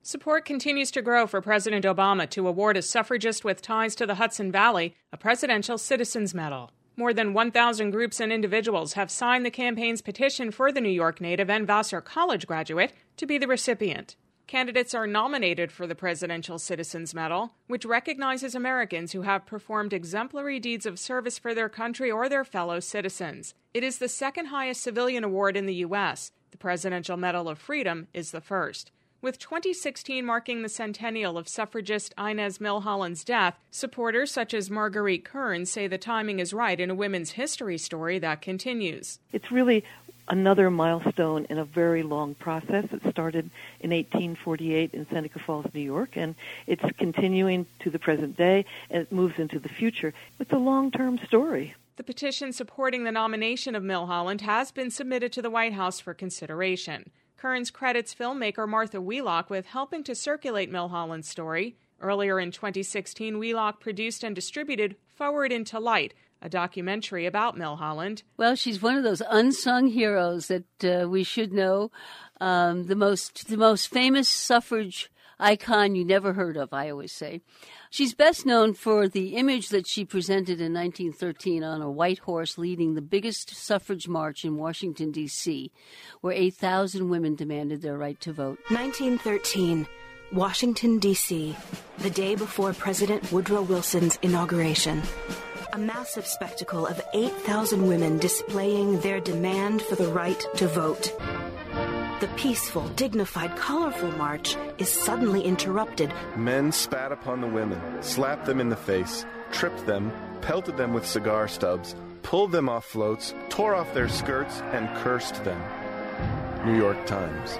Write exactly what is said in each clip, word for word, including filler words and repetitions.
Support continues to grow for President Obama to award a suffragist with ties to the Hudson Valley a Presidential Citizens Medal. More than one thousand groups and individuals have signed the campaign's petition for the New York native and Vassar College graduate to be the recipient. Candidates are nominated for the Presidential Citizens Medal, which recognizes Americans who have performed exemplary deeds of service for their country or their fellow citizens. It is the second highest civilian award in the U S. The Presidential Medal of Freedom is the first. With twenty sixteen marking the centennial of suffragist Inez Milholland's death, supporters such as Marguerite Kearns say the timing is right in a women's history story that continues. It's really another milestone in a very long process. It started in eighteen forty-eight in Seneca Falls, New York, and it's continuing to the present day, and it moves into the future. It's a long-term story. The petition supporting the nomination of Milholland has been submitted to the White House for consideration. Kearns credits filmmaker Martha Wheelock with helping to circulate Milholland's story. Earlier in twenty sixteen, Wheelock produced and distributed Forward into Light, a documentary about Milholland. Well, she's one of those unsung heroes that uh, we should know. Um, the most the most famous suffrage icon you never heard of, I always say. She's best known for the image that she presented in nineteen thirteen on a white horse leading the biggest suffrage march in Washington, D C, where eight thousand women demanded their right to vote. nineteen thirteen, Washington, D C, the day before President Woodrow Wilson's inauguration. A massive spectacle of eight thousand women displaying their demand for the right to vote. The peaceful, dignified, colorful march is suddenly interrupted. Men spat upon the women, slapped them in the face, tripped them, pelted them with cigar stubs, pulled them off floats, tore off their skirts, and cursed them. New York Times.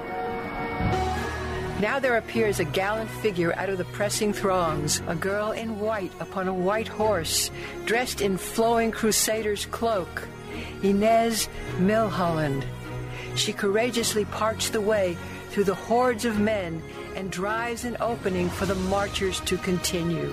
Now there appears a gallant figure out of the pressing throngs, a girl in white upon a white horse, dressed in flowing crusader's cloak, Inez Milholland. She courageously parts the way through the hordes of men and drives an opening for the marchers to continue.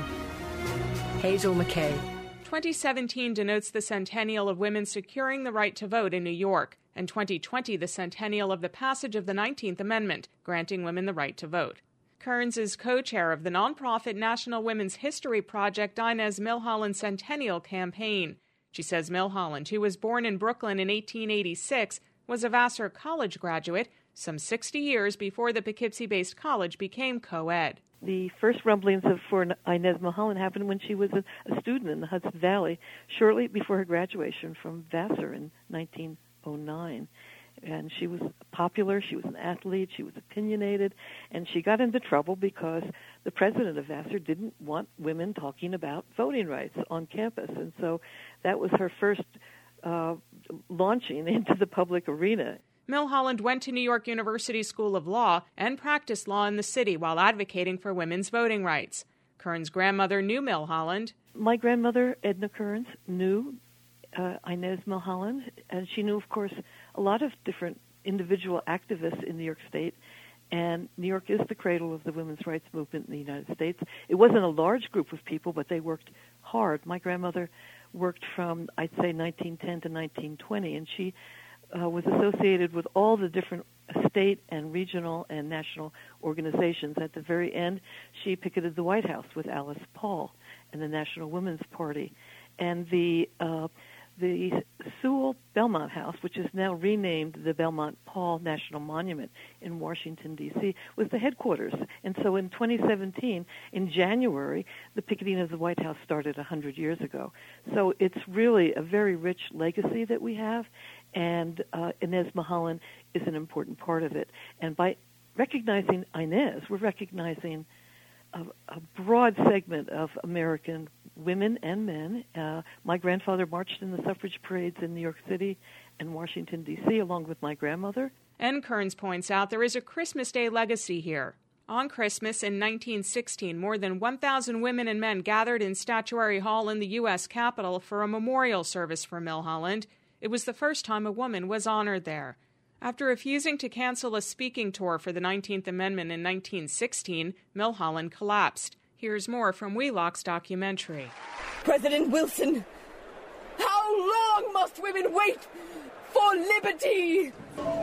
Hazel McKay. twenty seventeen denotes the centennial of women securing the right to vote in New York, and twenty twenty the centennial of the passage of the nineteenth Amendment, granting women the right to vote. Kearns is co-chair of the nonprofit National Women's History Project Inez Milholland Centennial Campaign. She says Milholland, who was born in Brooklyn in eighteen eighty-six, was a Vassar College graduate some sixty years before the Poughkeepsie-based college became co-ed. The first rumblings of for Inez Milholland happened when she was a, a student in the Hudson Valley, shortly before her graduation from Vassar in nineteen oh nine. And she was popular, she was an athlete, she was opinionated, and she got into trouble because the president of Vassar didn't want women talking about voting rights on campus. And so that was her first uh, launching into the public arena. Milholland went to New York University School of Law and practiced law in the city while advocating for women's voting rights. Kearns' grandmother knew Milholland. My grandmother, Edna Kearns, knew uh, Inez Milholland, and she knew, of course, a lot of different individual activists in New York State. And New York is the cradle of the women's rights movement in the United States. It wasn't a large group of people, but they worked hard. My grandmother worked from, I'd say, nineteen ten to nineteen twenty, and she uh, was associated with all the different state and regional and national organizations. At the very end, she picketed the White House with Alice Paul and the National Women's Party. And the uh, the Sewell Belmont House, which is now renamed the Belmont Paul National Monument in Washington, D C, was the headquarters. And so in twenty seventeen, in January, the picketing of the White House started one hundred years ago. So it's really a very rich legacy that we have, and uh, Inez Milholland is an important part of it. And by recognizing Inez, we're recognizing a, a broad segment of American women and men. Uh, my grandfather marched in the suffrage parades in New York City and Washington, D C, along with my grandmother. And Kearns points out there is a Christmas Day legacy here. On Christmas in nineteen sixteen, more than one thousand women and men gathered in Statuary Hall in the U S Capitol for a memorial service for Milholland. It was the first time a woman was honored there. After refusing to cancel a speaking tour for the nineteenth Amendment in nineteen sixteen, Milholland collapsed. Here's more from Wheelock's documentary. President Wilson, how long must women wait for liberty?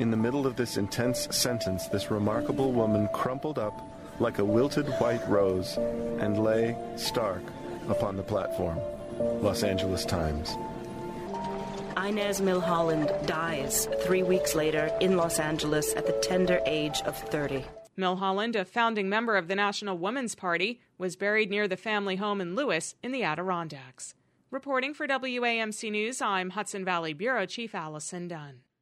In the middle of this intense sentence, this remarkable woman crumpled up like a wilted white rose and lay stark upon the platform. Los Angeles Times. Inez Milholland dies three weeks later in Los Angeles at the tender age of thirty. Milholland, a founding member of the National Woman's Party, was buried near the family home in Lewis in the Adirondacks. Reporting for W A M C News, I'm Hudson Valley Bureau Chief Allison Dunn.